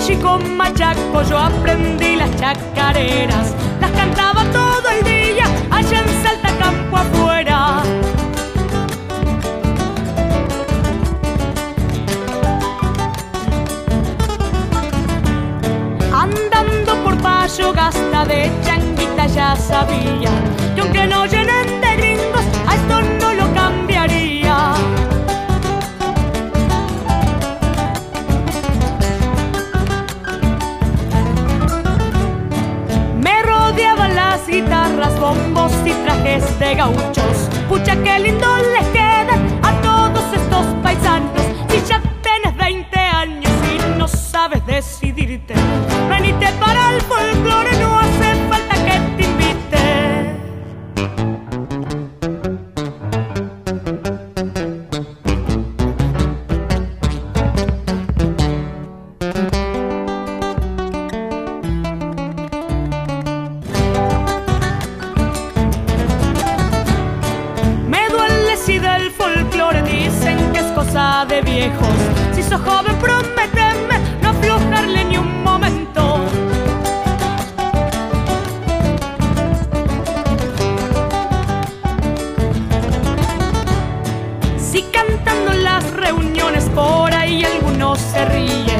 chico machaco yo aprendí las chacareras, las cantaba todo el día allá en Salta campo afuera. Andando por Payo Gasta de changuita ya sabía que aunque no llenen de gringos, a esto no lo cambiaría. Me rodeaban las guitarras, bombos y trajes de gauchos. Pucha, qué lindo les quedan a todos estos paisanos. Si ya tenés 20 años y no sabes decidirte, venite para el folclore, no hace falta que te invite. Me duele si del folclore dicen que es cosa de viejos. Si sos joven prométeme no aflojarle ni un momento. Si cantando en las reuniones por ahí algunos se ríen,